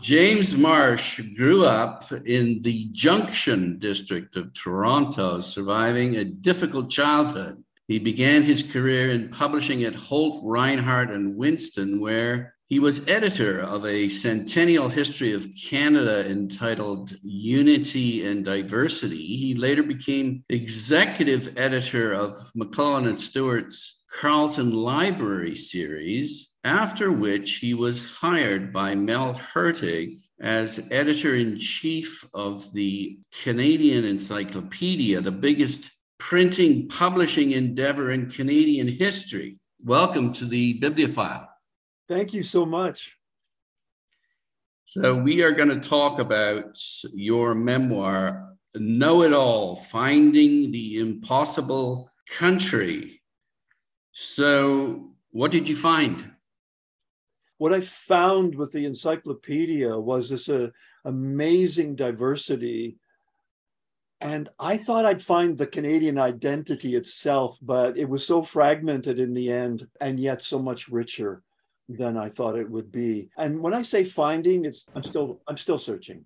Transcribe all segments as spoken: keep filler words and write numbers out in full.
James Marsh grew up in the Junction district of Toronto, surviving a difficult childhood. He began his career in publishing at Holt, Rinehart, and Winston, where he was editor of a centennial history of Canada entitled Unity and Diversity. He later became executive editor of Maclellan and Stewart's Carleton Library series, after which he was hired by Mel Hurtig as editor-in-chief of the Canadian Encyclopedia, the biggest printing publishing endeavor in Canadian history. Welcome to the Bibliophile. Thank you so much. So we are going to talk about your memoir, Know It All, Finding the Impossible Country. So what did you find? What I found with the encyclopedia was this uh, amazing diversity. And I thought I'd find the Canadian identity itself, but it was so fragmented in the end, and yet so much richer than I thought it would be. And when I say finding, it's I'm still I'm still searching.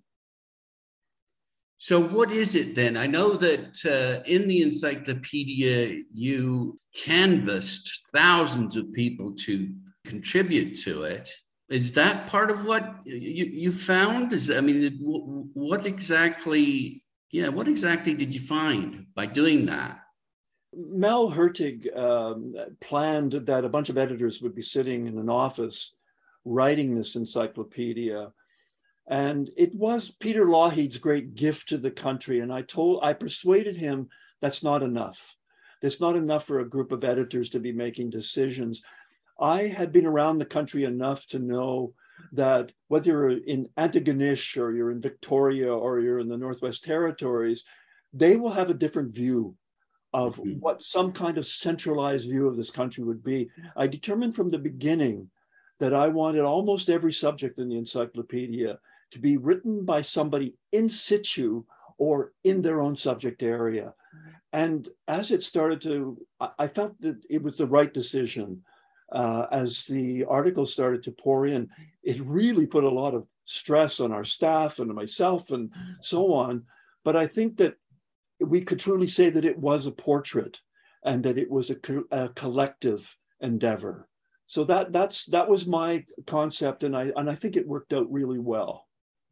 So what is it then? I know that uh, in the encyclopedia, you canvassed thousands of people to contribute to it. Is that part of what you, you found? Is I mean, it, what exactly, yeah, what exactly did you find by doing that? Mel Hurtig um, planned that a bunch of editors would be sitting in an office writing this encyclopedia. And it was Peter Lougheed's great gift to the country. And I told, I persuaded him that's not enough. It's not enough for a group of editors to be making decisions. I had been around the country enough to know that whether you're in Antigonish or you're in Victoria or you're in the Northwest Territories, they will have a different view of mm-hmm. what some kind of centralized view of this country would be. I determined from the beginning that I wanted almost every subject in the encyclopedia to be written by somebody in situ or in their own subject area. And as it started to, I felt that it was the right decision. Uh, as the articles started to pour in, it really put a lot of stress on our staff and myself and so on. But I think that we could truly say that it was a portrait and that it was a, co- a collective endeavor. So that that's that was my concept, and I and I think it worked out really well.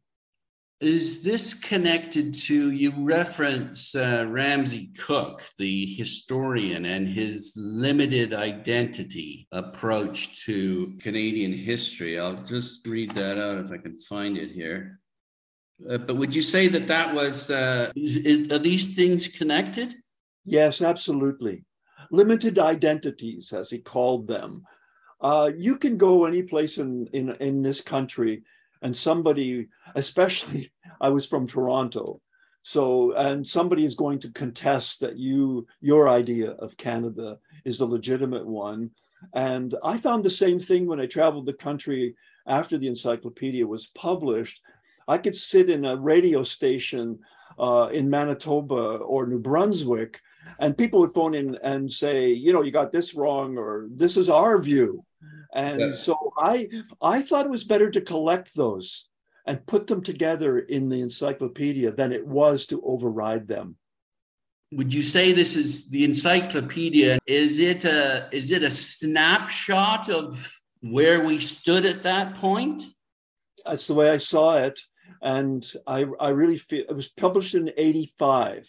Is this connected to, you reference uh, Ramsay Cook, the historian, and his limited identity approach to Canadian history? I'll just read that out if I can find it here. Uh, but would you say that that was, uh, is, is, are these things connected? Yes, absolutely. Limited identities, as he called them. Uh, you can go any place in, in, in this country and somebody, especially I was from Toronto, so, and somebody is going to contest that you, your idea of Canada is the legitimate one. And I found the same thing when I traveled the country after the encyclopedia was published. I could sit in a radio station uh, in Manitoba or New Brunswick, and people would phone in and say, you know, you got this wrong, or this is our view. And yeah. so I, I thought it was better to collect those and put them together in the encyclopedia than it was to override them. Would you say this is the encyclopedia? Is it a, is it a snapshot of where we stood at that point? That's the way I saw it. And I, I really feel it was published in eighty-five.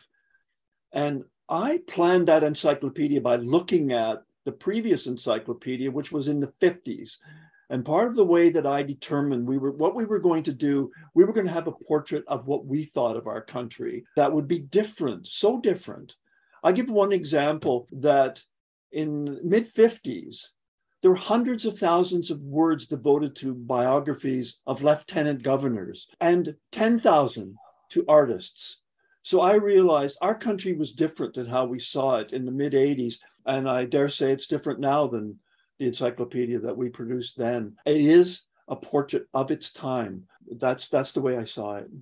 And I planned that encyclopedia by looking at the previous encyclopedia, which was in the fifties. And part of the way that I determined we were what we were going to do, we were going to have a portrait of what we thought of our country that would be different, so different. I give one example that in mid fifties, there were hundreds of thousands of words devoted to biographies of lieutenant governors and ten thousand to artists. So I realized our country was different than how we saw it in the mid eighties. And I dare say it's different now than the encyclopedia that we produced then. It is a portrait of its time. That's, that's the way I saw it.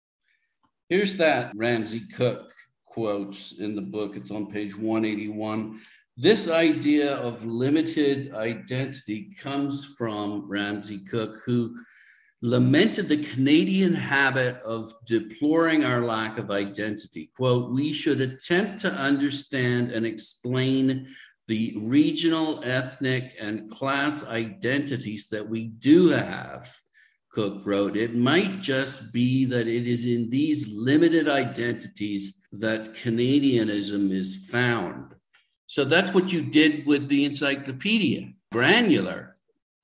Here's that Ramsay Cook quote in the book. It's on page one eighty-one. This idea of limited identity comes from Ramsay Cook, who lamented the Canadian habit of deploring our lack of identity. Quote, we should attempt to understand and explain the regional, ethnic, and class identities that we do have, Cook wrote. It might just be that it is in these limited identities that Canadianism is found. So that's what you did with the encyclopedia, granular.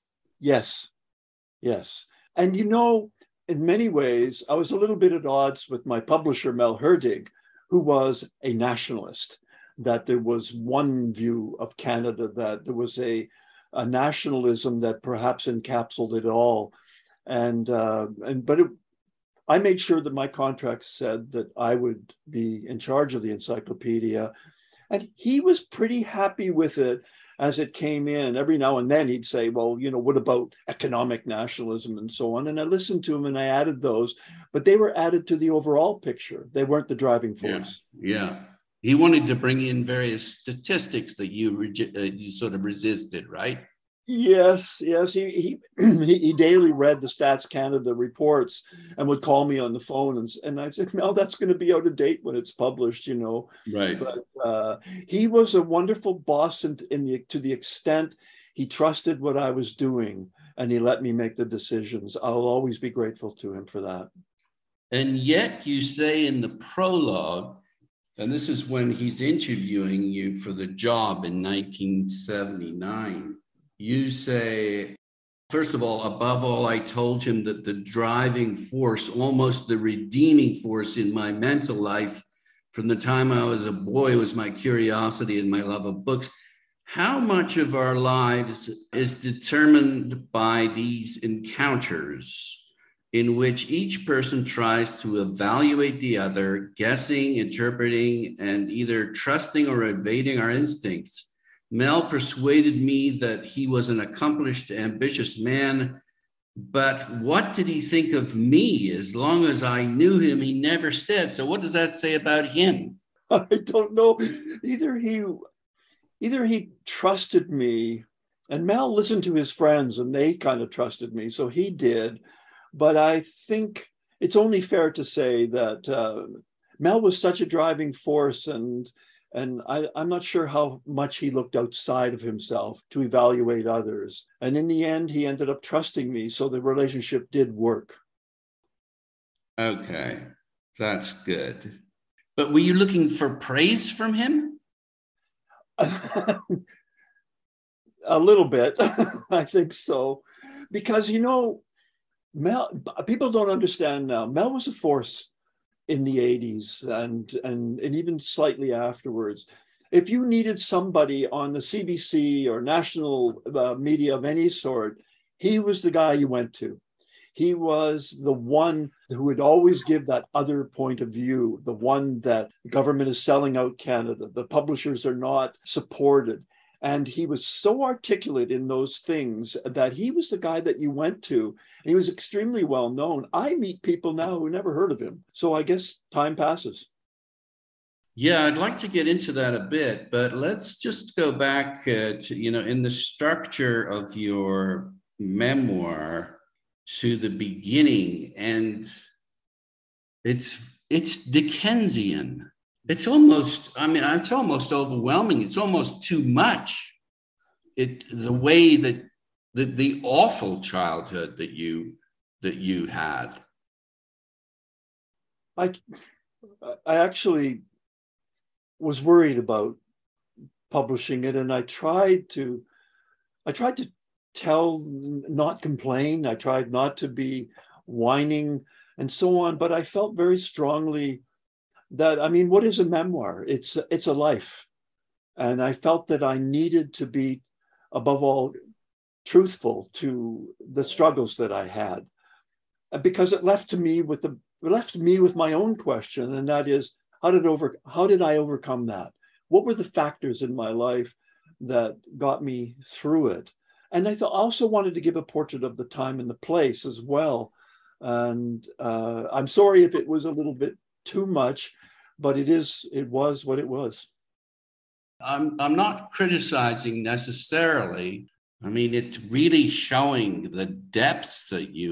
Yes, yes. And you know, in many ways, I was a little bit at odds with my publisher, Mel Hurtig, who was a nationalist, that there was one view of Canada, that there was a, a nationalism that perhaps encapsulated it all. And, uh, and but it, I made sure that my contract said that I would be in charge of the encyclopedia. And he was pretty happy with it as it came in. Every now and then he'd say, well, you know, what about economic nationalism and so on? And I listened to him and I added those, but they were added to the overall picture. They weren't the driving force. Yeah. yeah. He wanted to bring in various statistics that you, regi- uh, you sort of resisted, right? Yes, yes. He, he he daily read the Stats Canada reports and would call me on the phone. And, and I'd say, no, that's going to be out of date when it's published, you know. Right. But uh, he was a wonderful boss in, in the, to the extent he trusted what I was doing and he let me make the decisions. I'll always be grateful to him for that. And yet you say in the prologue, and this is when he's interviewing you for the job in nineteen seventy-nine, you say, first of all, above all, I told him that the driving force, almost the redeeming force in my mental life from the time I was a boy was my curiosity and my love of books. How much of our lives is determined by these encounters in which each person tries to evaluate the other, guessing, interpreting, and either trusting or evading our instincts? Mel persuaded me that he was an accomplished, ambitious man, but what did he think of me? As long as I knew him, he never said. So what does that say about him? I don't know. Either he, either he trusted me, and Mel listened to his friends and they kind of trusted me, so he did. But I think it's only fair to say that uh, Mel was such a driving force, and And I, I'm not sure how much he looked outside of himself to evaluate others. And in the end, he ended up trusting me. So the relationship did work. Okay, that's good. But were you looking for praise from him? A little bit, I think so. Because, you know, Mel, people don't understand now. Mel was a force in the eighties and, and, and even slightly afterwards. If you needed somebody on the C B C or national uh, media of any sort, he was the guy you went to. He was the one who would always give that other point of view, the one that the government is selling out Canada, the publishers are not supported. And he was so articulate in those things that he was the guy that you went to. And he was extremely well known. I meet people now who never heard of him. So I guess time passes. Yeah, I'd like to get into that a bit, but let's just go back uh, to, you know, in the structure of your memoir to the beginning. And it's it's Dickensian. It's almost, I mean, it's almost overwhelming. It's almost too much. It the way that the, the awful childhood that you that you had. I I actually was worried about publishing it, and I tried to I tried to tell, not complain. I tried not to be whining and so on, but I felt very strongly that, I mean, what is a memoir? It's it's a life. And I felt that I needed to be, above all, truthful to the struggles that I had, because it left to me with the it left me with my own question, and that is, how did over how did I overcome that? What were the factors in my life that got me through it? And I thought, also wanted to give a portrait of the time and the place as well. And uh, I'm sorry if it was a little bit too much, but it is it was what it was. I'm I'm not criticizing necessarily. I mean, it's really showing the depths that you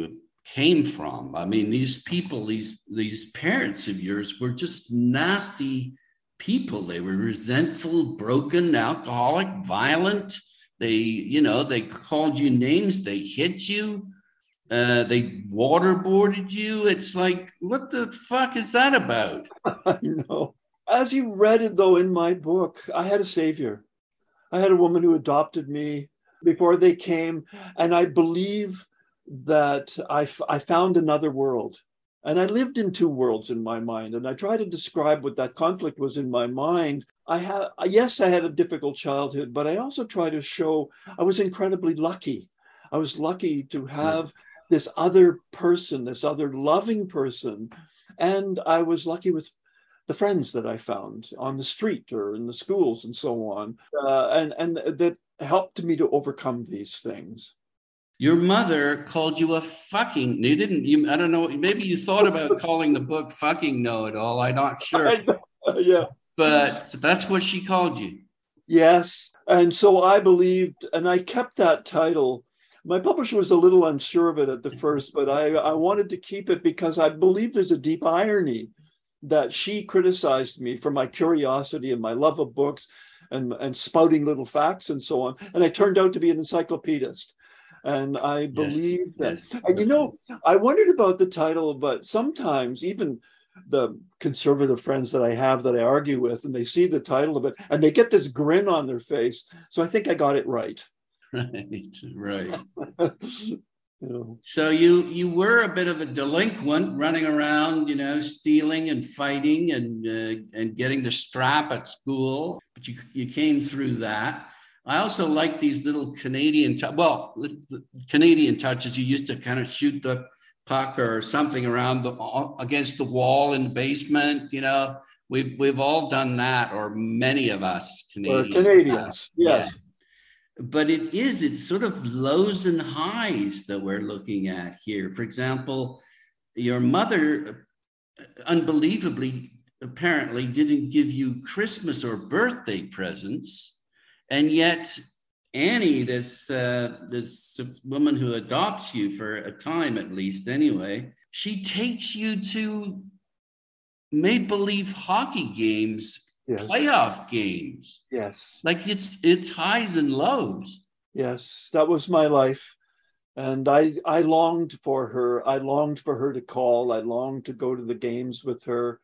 came from. I mean, these people, these these parents of yours were just nasty people. They were resentful, broken, alcoholic, violent. They, you know, they called you names. They hit you. Uh, they waterboarded you. It's like, what the fuck is that about? I know. As you read it, though, in my book, I had a savior. I had a woman who adopted me before they came. And I believe that I, f- I found another world. And I lived in two worlds in my mind. And I try to describe what that conflict was in my mind. I had, yes, I had a difficult childhood, but I also try to show I was incredibly lucky. I was lucky to have this other person, this other loving person. And I was lucky with the friends that I found on the street or in the schools and so on. Uh, and, and that helped me to overcome these things. Your mother called you a fucking, you didn't, you, I don't know, maybe you thought about calling the book Fucking Know-It-All. I'm not sure. Yeah. But that's what she called you. Yes. And so I believed, and I kept that title. My publisher was a little unsure of it at the first, but I, I wanted to keep it because I believe there's a deep irony that she criticized me for my curiosity and my love of books and, and spouting little facts and so on. And I turned out to be an encyclopedist. And I believe yes, that. Yes. And you know, I wondered about the title, but sometimes even the conservative friends that I have that I argue with, and they see the title of it and they get this grin on their face. So I think I got it right. Right, right. You know. So you you were a bit of a delinquent, running around, you know, stealing and fighting and uh, and getting the strap at school, but you you came through that. I also like these little Canadian, t- well, the Canadian touches. You used to kind of shoot the puck or something around the against the wall in the basement. You know, we've we've all done that, or many of us Canadians. Or Canadians, yes. Yeah. But it is, it's sort of lows and highs that we're looking at here. For example, your mother, unbelievably, apparently didn't give you Christmas or birthday presents. And yet Annie, this, uh, this woman who adopts you for a time, at least anyway, she takes you to make-believe hockey games. Yes. Playoff games. Yes. Like it's it's highs and lows. Yes, that was my life. And I I longed for her. I longed for her to call. I longed to go to the games with her.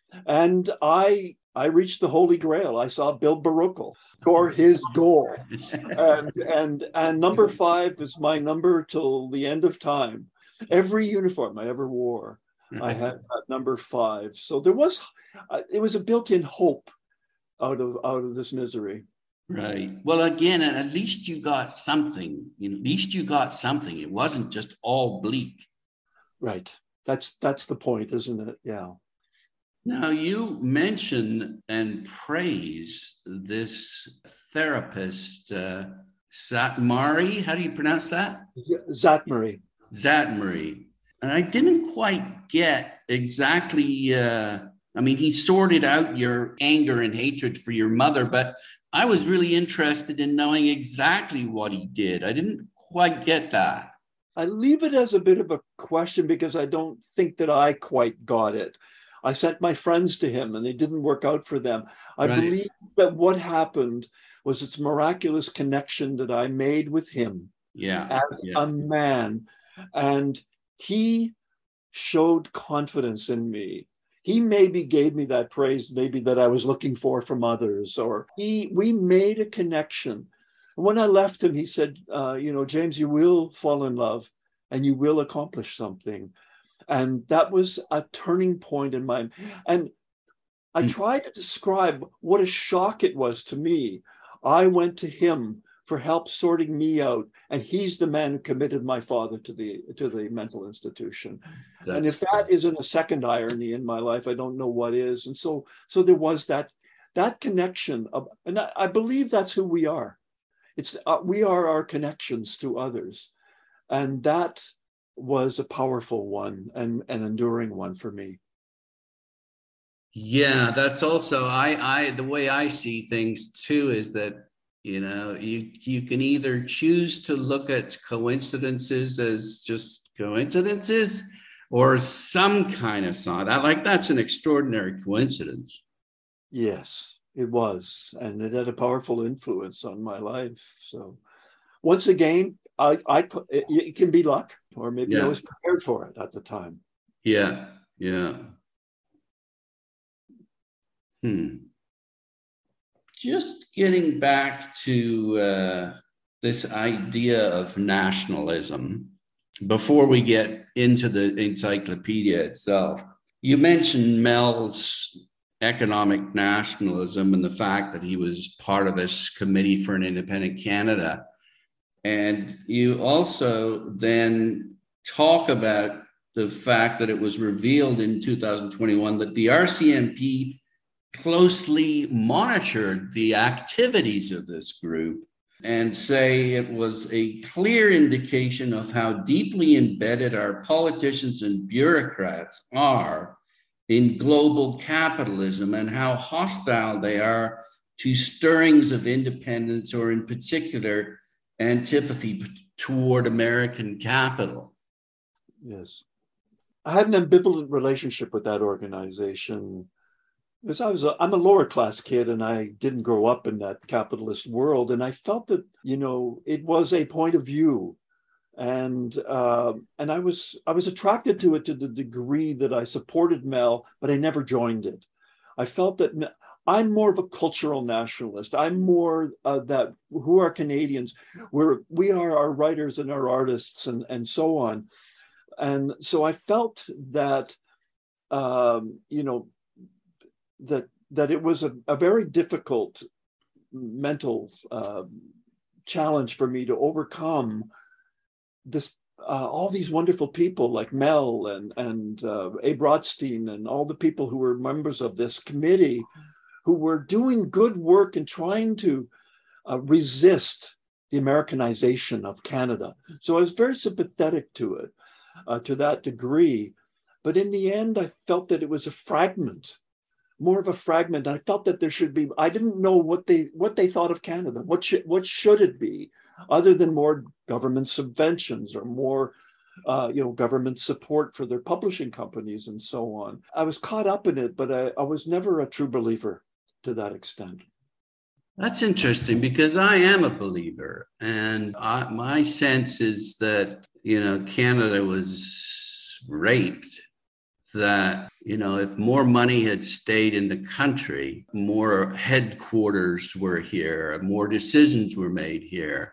And I I reached the Holy Grail. I saw Bill Baruchel score his goal. and and and number five is my number till the end of time. Every uniform I ever wore, I had at number five. So there was, uh, it was a built-in hope out of out of this misery. Right. Well, again, at least you got something. You know, at least you got something. It wasn't just all bleak. Right. That's that's the point, isn't it? Yeah. Now, you mention and praise this therapist, uh, Zatmari. How do you pronounce that? Zatmari. Zatmari. And I didn't quite get exactly, uh, I mean, he sorted out your anger and hatred for your mother, but I was really interested in knowing exactly what he did. I didn't quite get that. I leave it as a bit of a question because I don't think that I quite got it. I sent my friends to him and they didn't work out for them. I right. believe that what happened was its miraculous connection that I made with him yeah. as yeah. a man. And he showed confidence in me. He maybe gave me that praise, maybe that I was looking for from others, or he, we made a connection. When I left him, he said, uh, you know, James, you will fall in love and you will accomplish something. And that was a turning point in my, and I mm. tried to describe what a shock it was to me. I went to him for help sorting me out, and he's the man who committed my father to the to the mental institution. That's and if that isn't a second irony in my life, I don't know what is. And so, so there was that that connection of, and I, I believe that's who we are. It's uh, we are our connections to others, and that was a powerful one and an enduring one for me. Yeah, that's also I I the way I see things too is that You know, you, you can either choose to look at coincidences as just coincidences or some kind of sign. I like that's an extraordinary coincidence. Yes, it was. And it had a powerful influence on my life. So once again, I, I it, it can be luck, or maybe Yeah. I was prepared for it at the time. Yeah, yeah. Hmm. Just getting back to uh, this idea of nationalism, before we get into the encyclopedia itself, you mentioned Mel's economic nationalism and the fact that he was part of this Committee for an Independent Canada. And you also then talk about the fact that it was revealed in two thousand twenty-one that the R C M P closely monitored the activities of this group and say it was a clear indication of how deeply embedded our politicians and bureaucrats are in global capitalism and how hostile they are to stirrings of independence, or in particular, antipathy toward American capital. Yes. I had an ambivalent relationship with that organization because I was a, I'm a lower class kid and I didn't grow up in that capitalist world. And I felt that, you know, it was a point of view. And uh, and I was I was attracted to it to the degree that I supported Mel, but I never joined it. I felt that I'm more of a cultural nationalist. I'm more uh, that who are Canadians, we're, we are our writers and our artists and, and so on. And so I felt that, um, you know, that that it was a, a very difficult mental uh, challenge for me to overcome this, uh, all these wonderful people like Mel and, and uh, Abe Rothstein and all the people who were members of this committee who were doing good work and trying to uh, resist the Americanization of Canada. So I was very sympathetic to it, uh, to that degree. But in the end, I felt that it was a fragment, more of a fragment. I felt that there should be, I didn't know what they what they thought of Canada. What should, what should it be, other than more government subventions or more uh, you know, government support for their publishing companies and so on. I was caught up in it, but I, I was never a true believer to that extent. That's interesting because I am a believer. And I, my sense is that, you know, Canada was raped, that, you know, if more money had stayed in the country, more headquarters were here, more decisions were made here,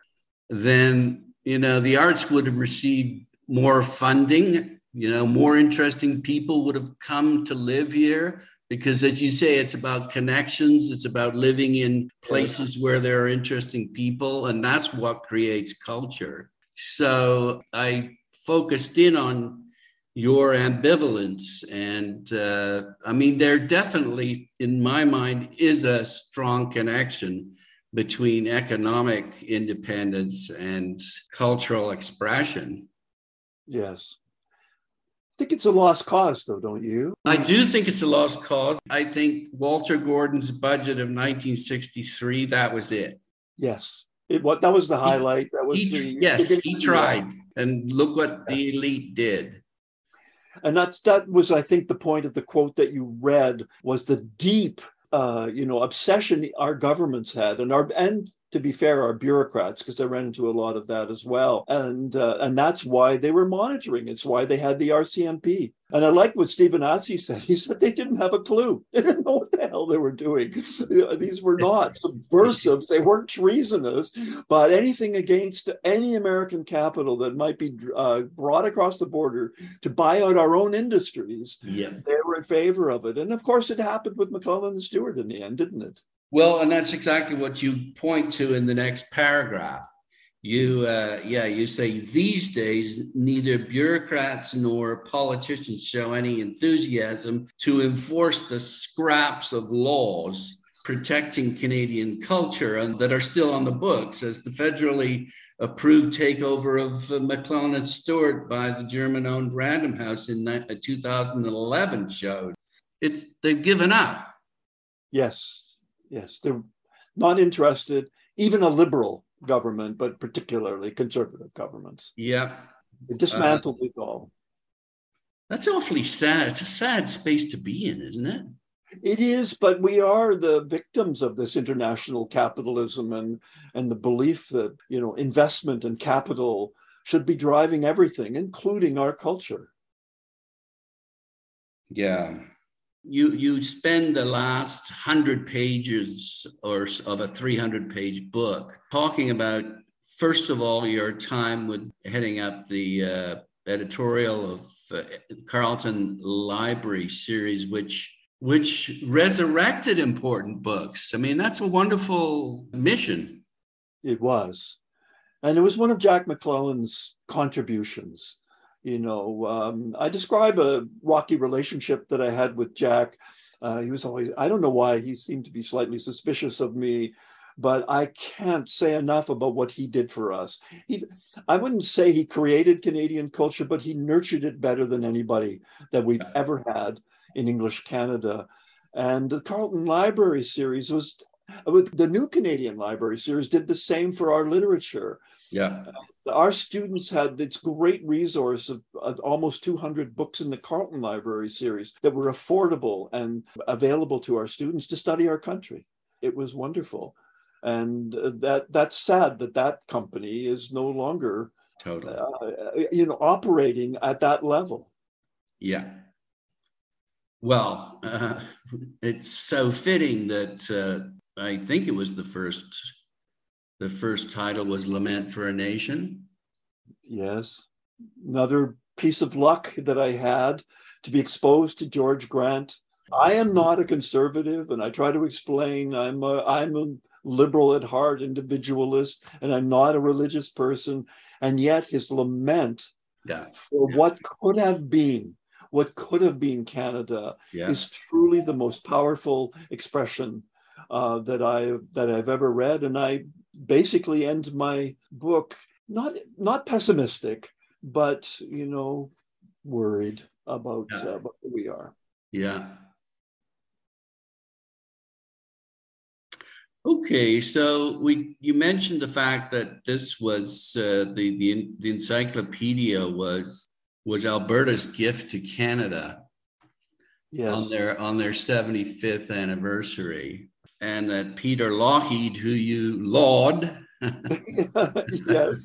then, you know, the arts would have received more funding, you know, more interesting people would have come to live here. Because as you say, it's about connections. It's about living in places where there are interesting people. And that's what creates culture. So I focused in on your ambivalence. And uh, I mean, there definitely, in my mind, is a strong connection between economic independence and cultural expression. Yes. I think it's a lost cause, though, don't you? I do think it's a lost cause. I think Walter Gordon's budget of nineteen sixty-three, that was it. Yes. It, what, that was the highlight. That was he, the yes, he tried. And look what the elite did. And that's that was, I think, the point of the quote that you read was the deep, uh, you know, obsession our governments had, and our and to be fair, our bureaucrats, because I ran into a lot of that as well, and uh, and that's why they were monitoring. It's why they had the R C M P. And I like what Stephen Atzey said. He said they didn't have a clue. They didn't know what the hell they were doing. These were not subversives. They weren't treasonous, but anything against any American capital that might be uh, brought across the border to buy out our own industries, yeah. They were in favor of it. And of course, it happened with McClellan and Stewart in the end, didn't it? Well, and that's exactly what you point to in the next paragraph. You, uh, yeah, you say these days, neither bureaucrats nor politicians show any enthusiasm to enforce the scraps of laws protecting Canadian culture and that are still on the books, as the federally approved takeover of uh, McClellan and Stewart by the German-owned Random House in two thousand eleven showed. It's they've given up. Yes, yes, they're not interested. even a liberal government, but particularly conservative governments. Yeah. It dismantled uh, it all. That's awfully sad. It's a sad space to be in, isn't it? It is, but we are the victims of this international capitalism and, and the belief that, you know, investment and capital should be driving everything, including our culture. Yeah. You you spend the last hundred pages or of a three hundred page book talking about, first of all, your time with heading up the uh, editorial of uh, Carleton Library series, which which resurrected important books. I mean, that's a wonderful mission. It was. And it was one of Jack McClellan's contributions. You know, um, I describe a rocky relationship that I had with Jack. Uh, he was always, I don't know why, he seemed to be slightly suspicious of me, but I can't say enough about what he did for us. He, I wouldn't say he created Canadian culture, but he nurtured it better than anybody that we've ever had in English Canada. And the Carleton Library series was, the New Canadian Library series did the same for our literature. Yeah. Our students had this great resource of, of almost two hundred books in the Carleton Library series that were affordable and available to our students to study our country. It was wonderful. And uh, that that's sad that that company is no longer totally, uh, you know, operating at that level. Yeah. Well, uh, it's so fitting that uh, I think it was the first, the first title was Lament for a Nation. Yes. Another piece of luck that I had to be exposed to George Grant. I am not a conservative, and I try to explain I'm a, I'm a liberal at heart, individualist, and I'm not a religious person. And yet his lament yeah. for yeah. what could have been, what could have been Canada yeah. is truly the most powerful expression uh, that I that I've ever read. And I basically end my book not not pessimistic, but you know, worried about yeah. uh, what we are. Yeah. Okay, so we you mentioned the fact that this was uh, the, the the encyclopedia was was Alberta's gift to Canada. Yes. on their on their seventy-fifth anniversary, and that Peter Lougheed, who you laud, yes,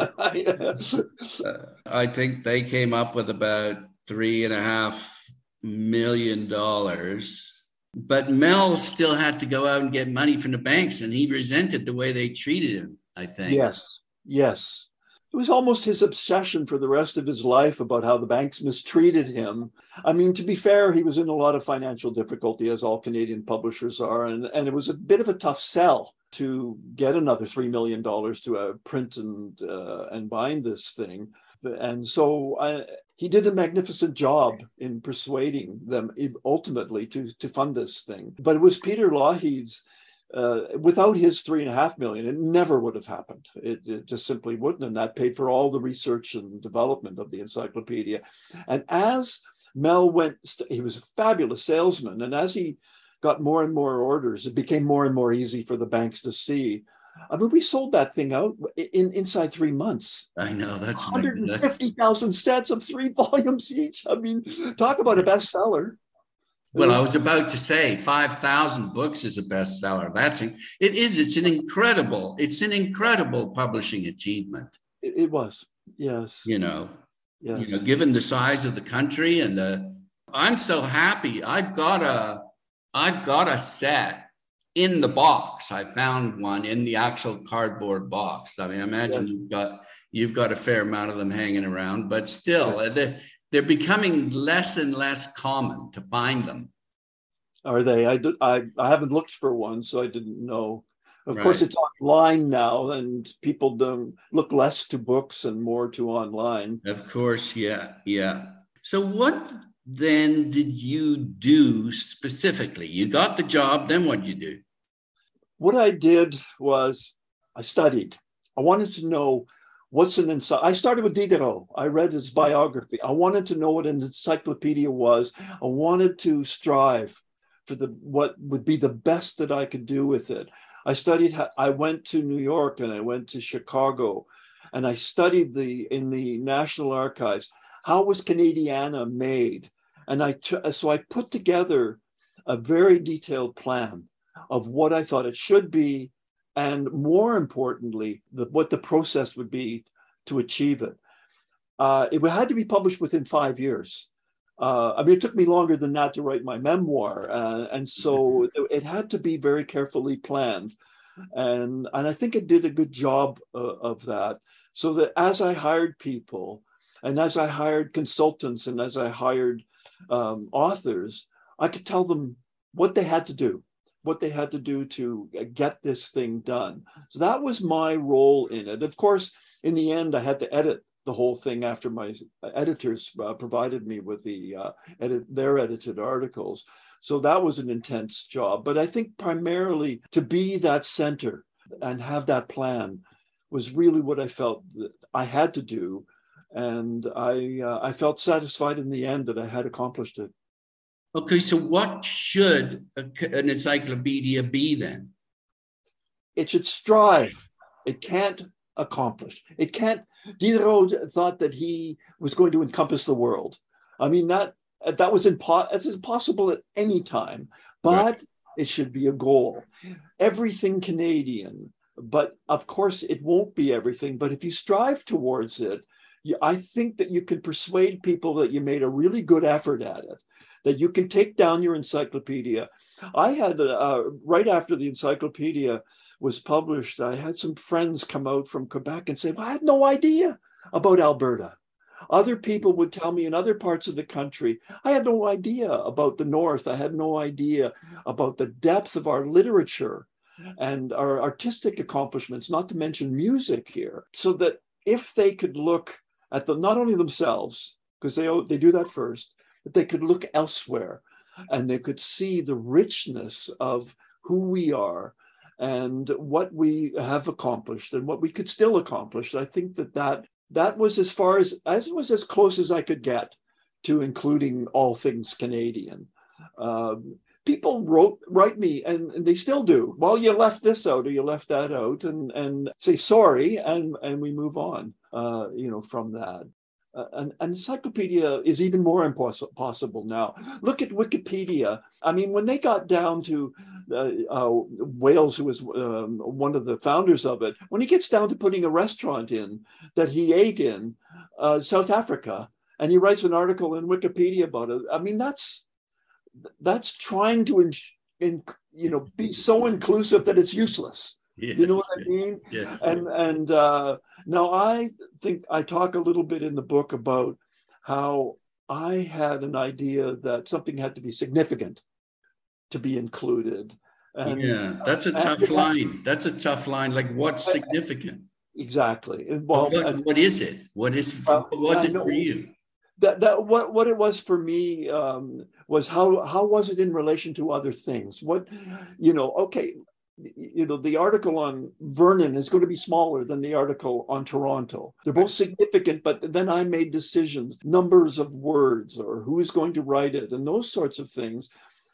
uh, I think they came up with about three and a half million dollars. But Mel still had to go out and get money from the banks, and he resented the way they treated him, I think. Yes, yes. It was almost his obsession for the rest of his life about how the banks mistreated him. I mean, to be fair, he was in a lot of financial difficulty, as all Canadian publishers are, and, and it was a bit of a tough sell to get another three million dollars to uh, print and, uh, and bind this thing. And so I, he did a magnificent job in persuading them ultimately to, to fund this thing. But it was Peter Lougheed's, uh, without his three and a half million, it never would have happened. It, it just simply wouldn't. And that paid for all the research and development of the encyclopedia. And as Mel went, he was a fabulous salesman. And as he got more and more orders, it became more and more easy for the banks to see. I mean, we sold that thing out in inside three months. I know, that's one hundred fifty thousand sets of three volumes each. I mean, talk about a bestseller. Well, I was about to say five thousand books is a bestseller. That's it is. It's an incredible. It's an incredible publishing achievement. It, it was, yes. You know, yes. You know, given the size of the country, and the, I'm so happy. I've got a, I've got a set. In the box. I found one in the actual cardboard box. I mean, I imagine yes. you've got you've got a fair amount of them hanging around, but still, yes. they're, they're becoming less and less common to find them. Are they? I, did, I, I haven't looked for one, so I didn't know. Of right. course, it's online now, and people don't look less to books and more to online. Of course, yeah, yeah. So what then did you do specifically? You got the job, then what did you do? What I did was I studied. I wanted to know what's an encyclopedia. I started with Diderot. I read his biography. I wanted to know what an encyclopedia was. I wanted to strive for the what would be the best that I could do with it. I studied, I went to New York and I went to Chicago, and I studied the in the National Archives, how was Canadiana made? And I t- so I put together a very detailed plan of what I thought it should be, and more importantly, the, what the process would be to achieve it. Uh, it had to be published within five years. Uh, I mean, it took me longer than that to write my memoir, uh, and so it, it had to be very carefully planned, and and I think it did a good job uh, of that. So that as I hired people, and as I hired consultants, and as I hired um, authors, I could tell them what they had to do, what they had to do to get this thing done. So that was my role in it. Of course, in the end, I had to edit the whole thing after my editors uh, provided me with the uh, edit, their edited articles. So that was an intense job. But I think primarily to be that center and have that plan was really what I felt that I had to do. And I, uh, I felt satisfied in the end that I had accomplished it. Okay, so what should a, an encyclopedia be then? It should strive. It can't accomplish. It can't. Diderot thought that he was going to encompass the world. I mean, that that was impo- it's impossible at any time, but right. It should be a goal. Everything Canadian, but of course it won't be everything. But if you strive towards it, you, I think that you can persuade people that you made a really good effort at it, that you can take down your encyclopedia. I had, uh, right after the encyclopedia was published, I had some friends come out from Quebec and say, well, I had no idea about Alberta. Other people would tell me in other parts of the country, I had no idea about the North. I had no idea about the depth of our literature and our artistic accomplishments, not to mention music here. So that if they could look at the, not only themselves, because they, they do that first, but they could look elsewhere and they could see the richness of who we are and what we have accomplished and what we could still accomplish. I think that that, that was as far as, as was as close as I could get to including all things Canadian. Um, people wrote, write me, and, and they still do. Well, you left this out or you left that out, and, and say sorry, and, and we move on, uh, you know, from that. Uh, an, an encyclopedia is even more impossible now. Look at Wikipedia. I mean, when they got down to uh, uh, Wales, who was um, one of the founders of it, when he gets down to putting a restaurant in that he ate in uh, South Africa, and he writes an article in Wikipedia about it, I mean, that's that's trying to, in, in, you know, be so inclusive that it's useless. Yes, you know what I mean? Yes. And and uh, now I think I talk a little bit in the book about how I had an idea that something had to be significant to be included. And, yeah, that's a tough and, line. That's a tough line. Like, what's significant? Exactly. Well, what, and, what is it? What is? Uh, what was it for you? That that what what it was for me um, was how how was it in relation to other things? What, you know? Okay. You know, the article on Vernon is going to be smaller than the article on Toronto. They're both significant, but then I made decisions, numbers of words or who's going to write it and those sorts of things.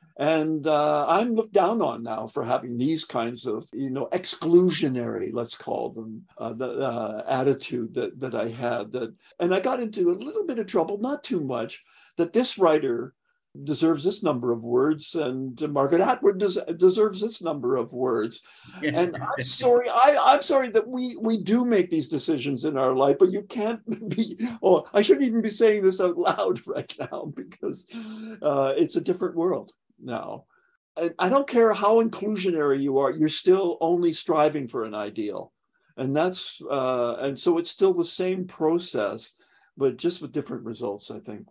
And uh, I'm looked down on now for having these kinds of, you know, exclusionary, let's call them, uh, the uh, attitude that, that I had. That, and I got into a little bit of trouble, not too much, that this writer deserves this number of words, and Margaret Atwood des- deserves this number of words. And I'm sorry, I, I'm sorry that we we do make these decisions in our life, but you can't be, oh, I shouldn't even be saying this out loud right now because uh, it's a different world now. And I don't care how inclusionary you are, you're still only striving for an ideal. And that's, uh, and so it's still the same process, but just with different results, I think.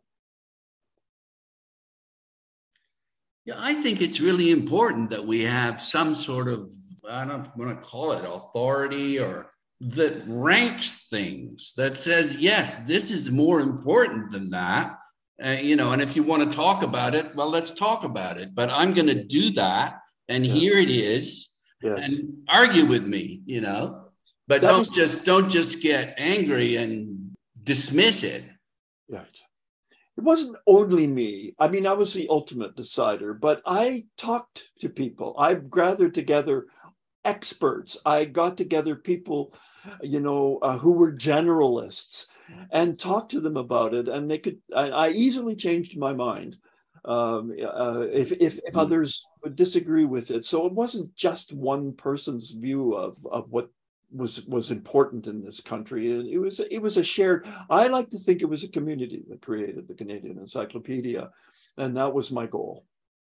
Yeah, I think it's really important that we have some sort of, I don't want to call it authority, or that ranks things, that says, yes, this is more important than that. Uh, you know, and if you want to talk about it, well, let's talk about it. But I'm going to do that. And yeah. Here it is. Yes. And argue with me, you know, but that don't was- just don't just get angry and dismiss it. Right. It wasn't only me. I mean, I was the ultimate decider, but I talked to people. I gathered together experts. I got together people, you know, uh, who were generalists and talked to them about it. And they could, I, I easily changed my mind um, uh, if, if, if others would disagree with it. So it wasn't just one person's view of, of what was was important in this country. And it was it was a shared, I like to think it was a community that created the Canadian Encyclopedia. And that was my goal.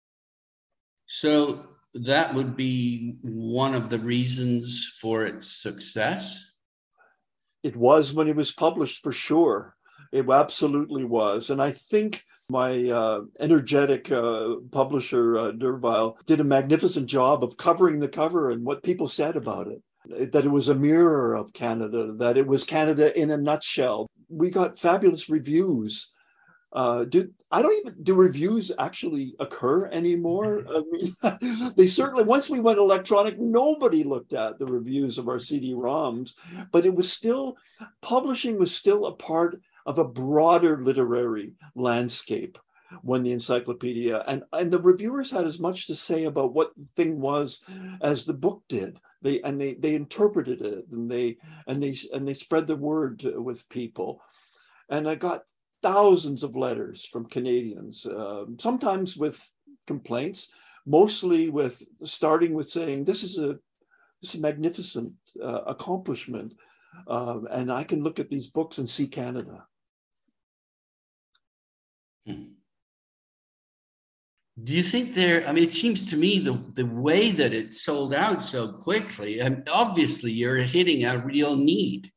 So that would be one of the reasons for its success? It was when it was published, for sure. It absolutely was. And I think my uh, energetic uh, publisher, uh, Derville, did a magnificent job of covering the cover and what people said about it. That it was a mirror of Canada, that it was Canada in a nutshell. We got fabulous reviews. Uh, do I don't even do reviews actually occur anymore? I mean, they certainly, once we went electronic, nobody looked at the reviews of our C D ROMs, but it was still, publishing was still a part of a broader literary landscape when the encyclopedia, and, and the reviewers had as much to say about what the thing was as the book did. They and they they interpreted it, and they and they and they spread the word to, with people. And I got thousands of letters from Canadians, uh, sometimes with complaints, mostly with starting with saying, "This is a this is a magnificent uh, accomplishment, uh, and I can look at these books and see Canada." Hmm. Do you think there, I mean, it seems to me the, the way that it sold out so quickly, and obviously you're hitting a real need.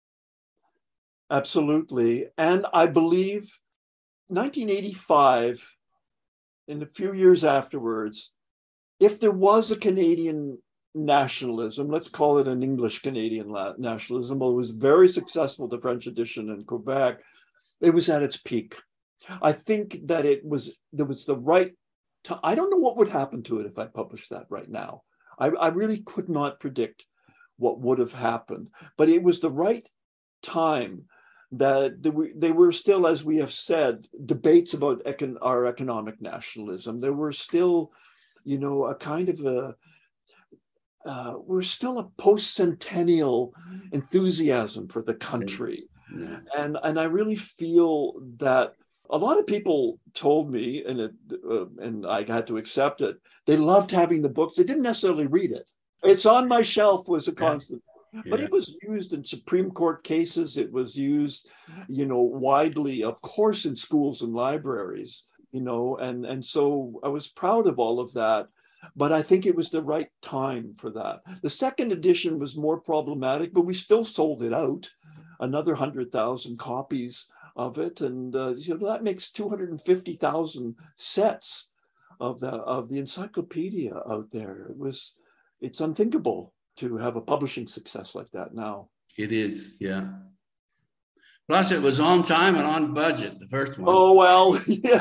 Absolutely. And I believe nineteen eighty-five, in a few years afterwards, if there was a Canadian nationalism, let's call it an English Canadian nationalism, well, it was very successful, the French edition in Quebec, it was at its peak. I think that it was, there was the right, to, I don't know what would happen to it if I published that right now. I, I really could not predict what would have happened, but it was the right time that they were still, as we have said, debates about econ our economic nationalism. There were still, you know, a kind of a, uh, we're still a post-centennial enthusiasm for the country. Yeah. And, and I really feel that a lot of people told me, and, it, uh, and I had to accept it, they loved having the books. They didn't necessarily read it. It's on my shelf was a constant. Yeah. But it was used in Supreme Court cases. It was used, you know, widely, of course, in schools and libraries, you know, and, and so I was proud of all of that. But I think it was the right time for that. The second edition was more problematic, but we still sold it out, another one hundred thousand copies of it. And uh, you know, that makes two hundred fifty thousand sets of the, of the encyclopedia out there. It was, it's unthinkable to have a publishing success like that now. It is, yeah. Plus, it was on time and on budget, the first one. Oh, well,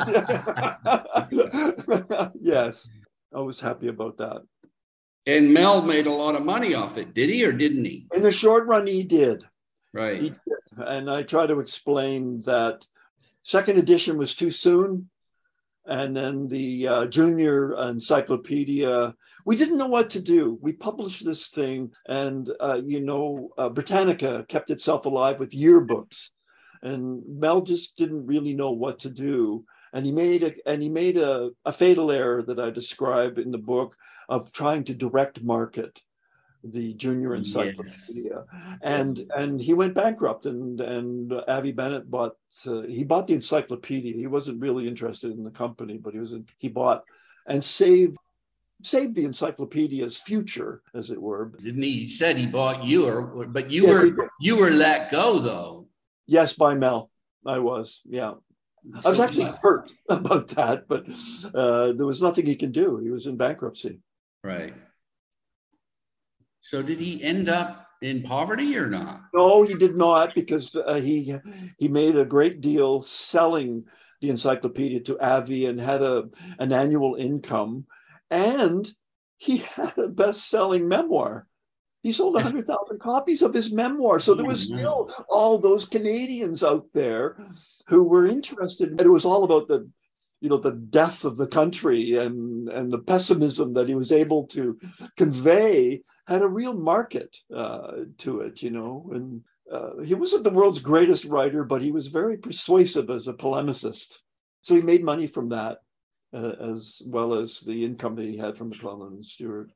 yes, I was happy about that. And Mel made a lot of money off it, did he or didn't he? In the short run, he did. Right. He did. And I try to explain that second edition was too soon. And then the uh, junior encyclopedia, we didn't know what to do. We published this thing, and uh, you know, uh, Britannica kept itself alive with yearbooks, and Mel just didn't really know what to do. And he made a and he made a, a fatal error that I describe in the book of trying to direct market the junior encyclopedia, yes. and and he went bankrupt, and and Avi Bennett bought uh, he bought the encyclopedia. He wasn't really interested in the company, but he was in, he bought and saved saved the encyclopedia's future, as it were. Didn't he? He said he bought you, or but you yes, were you were let go though. Yes, by Mel. I was, yeah. So I was actually yeah. hurt about that, but uh, there was nothing he could do. He was in bankruptcy. Right. So did he end up in poverty or not? No, he did not, because uh, he he made a great deal selling the encyclopedia to Avi and had a an annual income, and he had a best-selling memoir. He sold one hundred thousand copies of his memoir. So there was still all those Canadians out there who were interested. And it was all about the, you know, the death of the country and, and the pessimism that he was able to convey had a real market uh, to it, you know. And uh, he wasn't the world's greatest writer, but he was very persuasive as a polemicist. So he made money from that, uh, as well as the income that he had from McClellan and Stewart.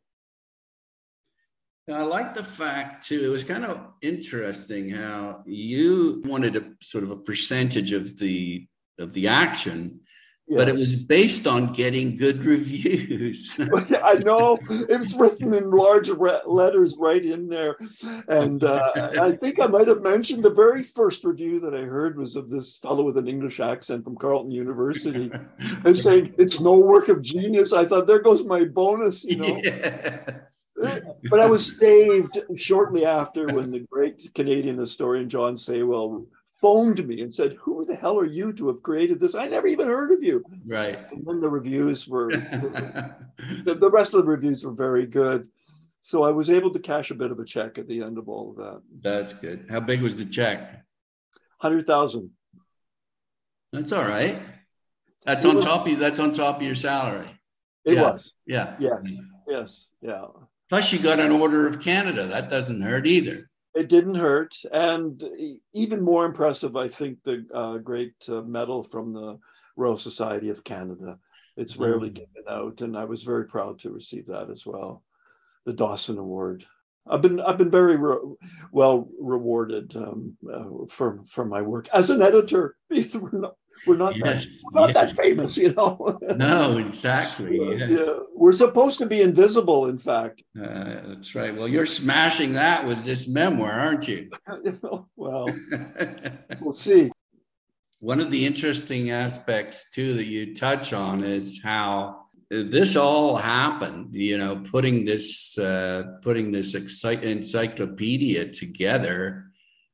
I like the fact too, it was kind of interesting how you wanted a sort of a percentage of the of the action, yes, but it was based on getting good reviews. I know, it's written in large letters right in there. And uh, I think I might have mentioned the very first review that I heard was of this fellow with an English accent from Carleton University and saying, it's no work of genius. I thought, there goes my bonus, you know. Yes. But I was saved shortly after when the great Canadian historian John Saywell phoned me and said, who the hell are you to have created this? I never even heard of you. Right. And then the reviews were, the, the rest of the reviews were very good. So I was able to cash a bit of a check at the end of all of that. That's good. How big was the check? one hundred thousand. That's all right. That's on top of that's on top of your salary. It yeah. was. Yeah. Yes. Yes. Yeah. Plus you got an Order of Canada. That doesn't hurt either. It didn't hurt. And even more impressive, I think, the uh, great uh, medal from the Royal Society of Canada. It's rarely mm. given out. And I was very proud to receive that as well. The Dawson Award. I've been I've been very re well rewarded um, uh, for for my work as an editor. We're not we're not, yes, that, we're not yes. that famous, you know. No, exactly. Yes. Yeah, we're supposed to be invisible. In fact, uh, that's right. Well, you're smashing that with this memoir, aren't you? Well, we'll see. One of the interesting aspects too that you touch on is how this all happened, you know, putting this uh, putting this encyclopedia together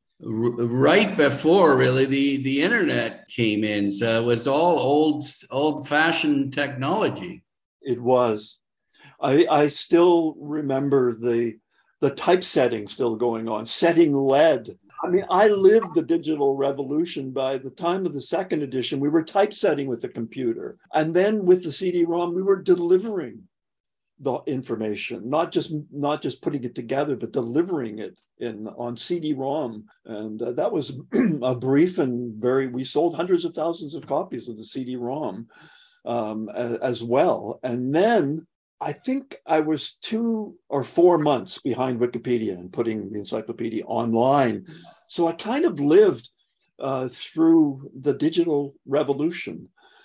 r right before really the the internet came in. So it was all old old fashioned technology. It was. I I still remember the the typesetting still going on, setting lead. I mean, I lived the digital revolution. By the time of the second edition, we were typesetting with the computer. And then with the C D ROM, we were delivering the information, not just not just putting it together, but delivering it in on C D ROM. And uh, that was a brief and very, we sold hundreds of thousands of copies of the C D ROM um, as well. And then I think I was two or four months behind Wikipedia and putting the encyclopedia online. So I kind of lived uh, through the digital revolution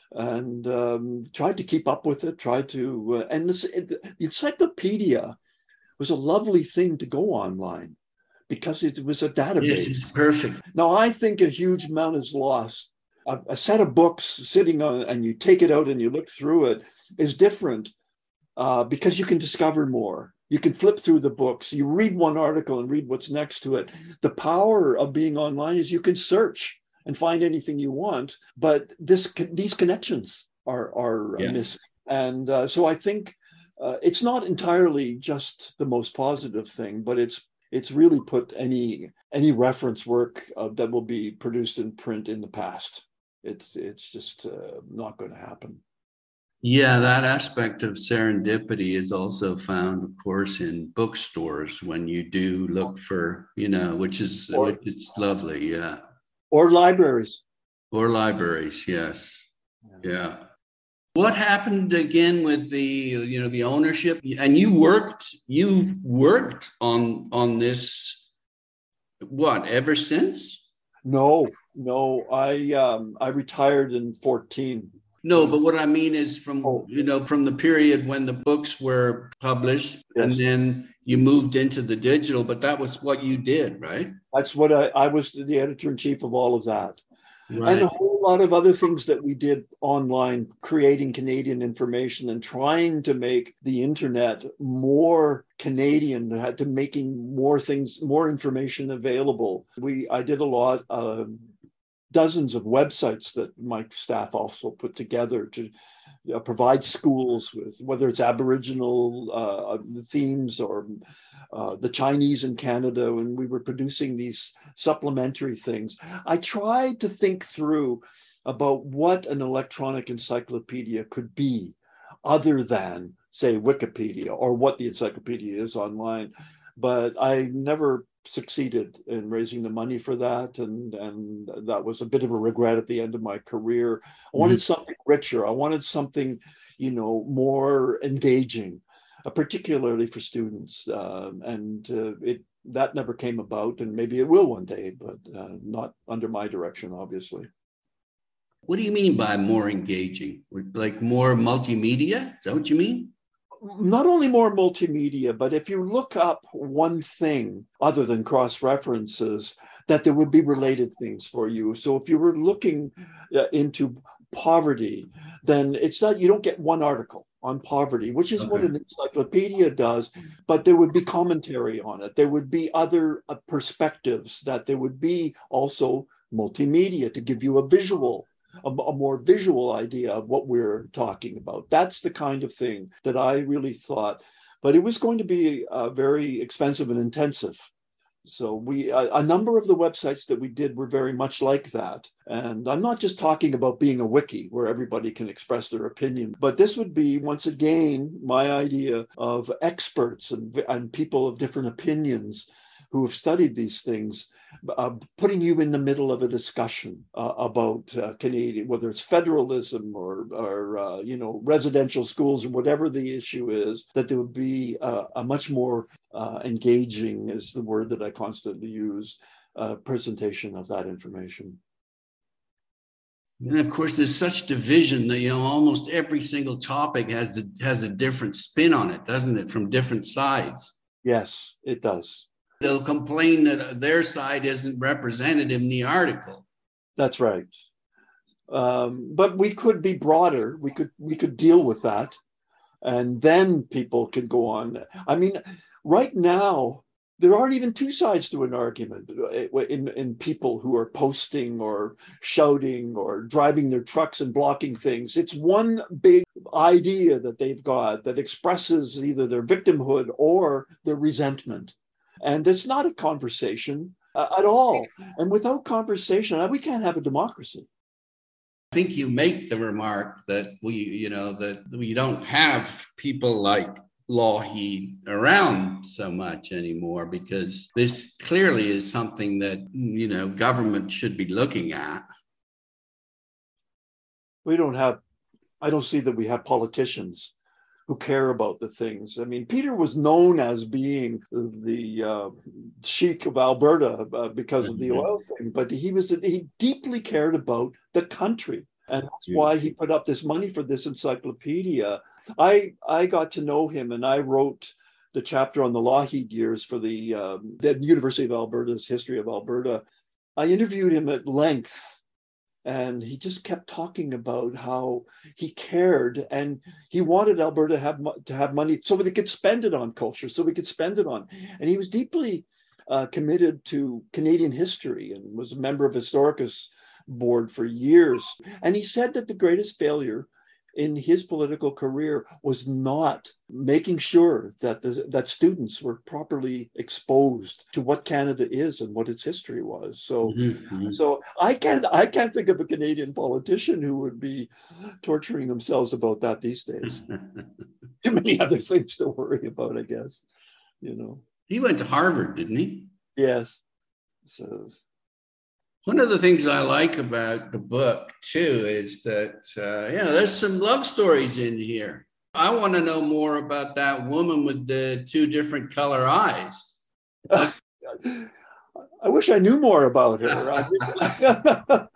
and um, tried to keep up with it, tried to, uh, and this, the encyclopedia was a lovely thing to go online because it was a database. Yes, it's perfect. Now, I think a huge amount is lost. A, a set of books sitting on, and you take it out and you look through it is different. Uh, because you can discover more. You can flip through the books. You read one article and read what's next to it. The power of being online is you can search and find anything you want, but this these connections are, are yeah. missing. And uh, so I think uh, it's not entirely just the most positive thing, but it's it's really put any any reference work uh, that will be produced in print in the past. It's, it's just uh, not going to happen. Yeah, that aspect of serendipity is also found, of course, in bookstores when you do look for, you know, which is or, which is lovely, yeah. Or libraries. Or libraries, yes, yeah. yeah. What happened again with the, you know, the ownership? And you worked, you've worked on on this, what, ever since? No, no, I um, I retired in fourteen. No, but what I mean is from, oh. you know, from the period when the books were published yes. and then you moved into the digital, but that was what you did, right? That's what I, I was the editor-in-chief of all of that. Right. And a whole lot of other things that we did online, creating Canadian information and trying to make the internet more Canadian, to making more things, more information available. We, I did a lot of, dozens of websites that my staff also put together to you know, provide schools with, whether it's Aboriginal uh, themes or uh, the Chinese in Canada, and we were producing these supplementary things. I tried to think through about what an electronic encyclopedia could be. other than, say, Wikipedia or what the encyclopedia is online. But I never succeeded in raising the money for that. And, and that was a bit of a regret at the end of my career. I wanted mm-hmm. something richer. I wanted something, you know, more engaging, uh, particularly for students. Uh, and uh, it that never came about, and maybe it will one day, but uh, not under my direction, obviously. What do you mean by more engaging? Like more multimedia? Is that what you mean? Not only more multimedia, but if you look up one thing other than cross-references, that there would be related things for you. So if you were looking uh, into poverty, then it's not, you don't get one article on poverty, which is okay. what an encyclopedia does, but there would be commentary on it. There would be other uh, perspectives, that there would be also multimedia to give you a visual A, a more visual idea of what we're talking about. That's the kind of thing that I really thought, but it was going to be uh, very expensive and intensive. So we, a, a number of the websites that we did were very much like that. And I'm not just talking about being a wiki where everybody can express their opinion, but this would be, once again, my idea of experts and, and people of different opinions who have studied these things, uh, putting you in the middle of a discussion uh, about uh, Canadian, whether it's federalism or, or uh, you know, residential schools or whatever the issue is, that there would be uh, a much more uh, engaging, is the word that I constantly use, uh, presentation of that information. And of course, there's such division that, you know, almost every single topic has a, has a different spin on it, doesn't it, from different sides? Yes, it does. They'll complain that their side isn't represented in the article. That's right. Um, but we could be broader. We could we could deal with that, and then people could go on. I mean, right now there aren't even two sides to an argument in in people who are posting or shouting or driving their trucks and blocking things. It's one big idea that they've got that expresses either their victimhood or their resentment. And it's not a conversation uh, at all. And without conversation, we can't have a democracy. I think you make the remark that we, you know, that we don't have people like Lougheed around so much anymore, because this clearly is something that, you know, government should be looking at. We don't have, I don't see that we have politicians who care about the things. I mean, Peter was known as being the uh, sheik of Alberta uh, because of the oil thing, but he was he deeply cared about the country. And that's why he put up this money for this encyclopedia. I, I got to know him, and I wrote the chapter on the Lougheed years for the, um, the University of Alberta's History of Alberta. I interviewed him at length, and he just kept talking about how he cared and he wanted Alberta to have, to have money so we could spend it on culture, so we could spend it on. And he was deeply uh, committed to Canadian history and was a member of Historicus board for years. And he said that the greatest failure in his political career was not making sure that the, that students were properly exposed to what Canada is and what its history was. So, mm-hmm. so I can't I can't think of a Canadian politician who would be torturing themselves about that these days. Too many other things to worry about, I guess. You know. He went to Harvard, didn't he? Yes. So. One of the things I like about the book, too, is that, uh, you know, there's some love stories in here. I want to know more about that woman with the two different color eyes. Uh, I wish I knew more about her.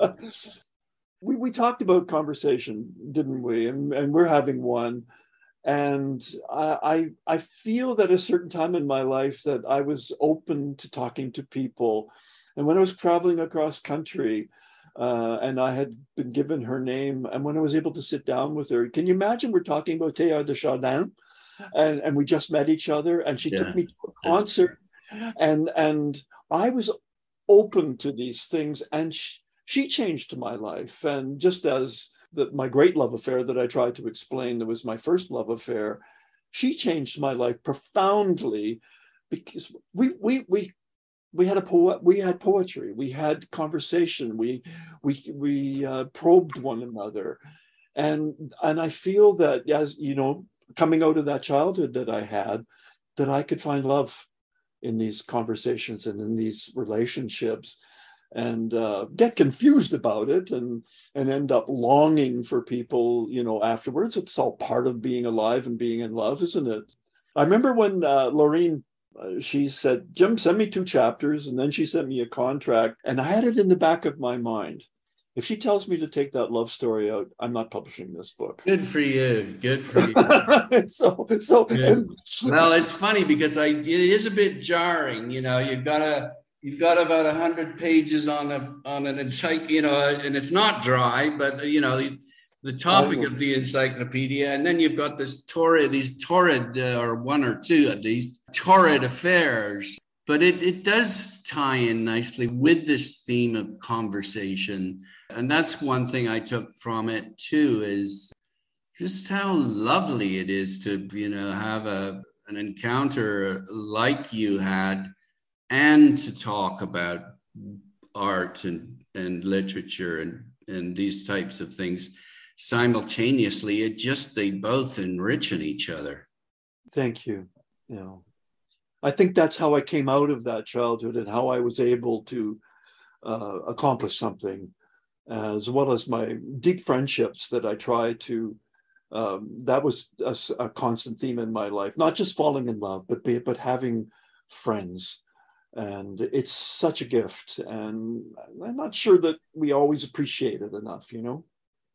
we, we talked about conversation, didn't we? And, and we're having one. And I, I, I feel that at a certain time in my life that I was open to talking to people. And when I was traveling across country, uh, and I had been given her name, and when I was able to sit down with her, can you imagine we're talking about Teilhard de Chardin, and, and we just met each other, and she yeah, took me to a concert, and, and I was open to these things, and she, she changed my life. And just as the, my great love affair that I tried to explain, that was my first love affair, she changed my life profoundly, because we, we, we, We had a poet. We had poetry. We had conversation. We we we uh, probed one another, And, and I feel that, as you know, coming out of that childhood that I had, that I could find love in these conversations and in these relationships, and uh, get confused about it, and and end up longing for people, you know, afterwards. It's all part of being alive and being in love, isn't it? I remember when uh, Lorraine, uh, she said, Jim, send me two chapters. And then she sent me a contract. And I had it in the back of my mind. If she tells me to take that love story out, I'm not publishing this book. Good for you. Good for you. so, so and, well, it's funny because I it is a bit jarring. You know, you've got a you've got about a hundred pages on a on an encyclopedia, you know, and it's not dry, but you know, the, the topic of the encyclopedia, and then you've got this torrid, these torrid, uh, or one or two at least, torrid affairs. But it it does tie in nicely with this theme of conversation. And that's one thing I took from it too, is just how lovely it is to, you know, have a an encounter like you had, and to talk about art and, and literature and, and these types of things simultaneously. It just, they both enrich in each other. Thank you. You know, I think that's how I came out of that childhood, and how I was able to uh, accomplish something, as well as my deep friendships that I try to, um, that was a, a constant theme in my life, not just falling in love, but, be, but having friends. And it's such a gift. And I'm not sure that we always appreciate it enough, you know?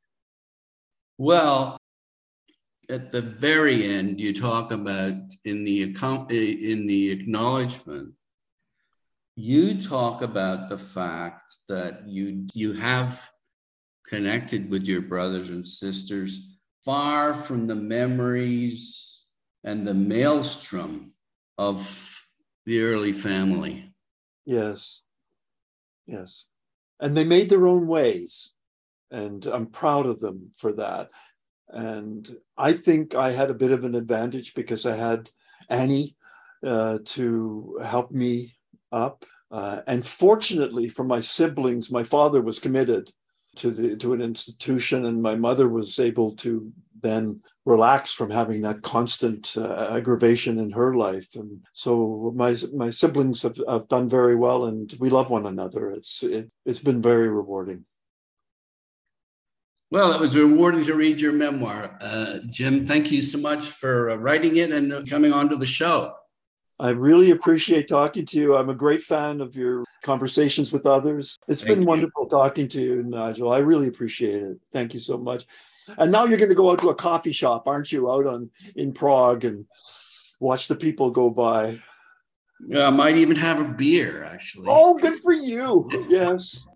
Well, at the very end, you talk about in the account, in the acknowledgement, you talk about the fact that you you have connected with your brothers and sisters far from the memories and the maelstrom of the early family. Yes, yes. And they made their own ways, and I'm proud of them for that. And I think I had a bit of an advantage because I had Annie uh, to help me up. Uh, and fortunately for my siblings, my father was committed to the to an institution, and my mother was able to then relax from having that constant uh, aggravation in her life. And so my my siblings have, have done very well, and we love one another. It's it, it's been very rewarding. Well, it was rewarding to read your memoir. Uh, Jim, thank you so much for uh, writing it and coming on to the show. I really appreciate talking to you. I'm a great fan of your conversations with others. It's Thank been you. wonderful talking to you, Nigel. I really appreciate it. Thank you so much. And now you're going to go out to a coffee shop, aren't you, out on in Prague, and watch the people go by. Yeah, I might even have a beer, actually. Oh, good for you. Yes.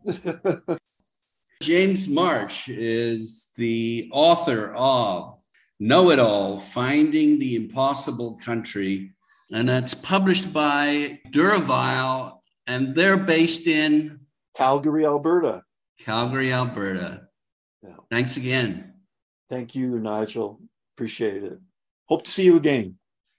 James Marsh is the author of Know It All, Finding the Impossible Country, and that's published by Duravisle, and they're based in Calgary, Alberta. Calgary, Alberta. Yeah. Thanks again. Thank you, Nigel. Appreciate it. Hope to see you again.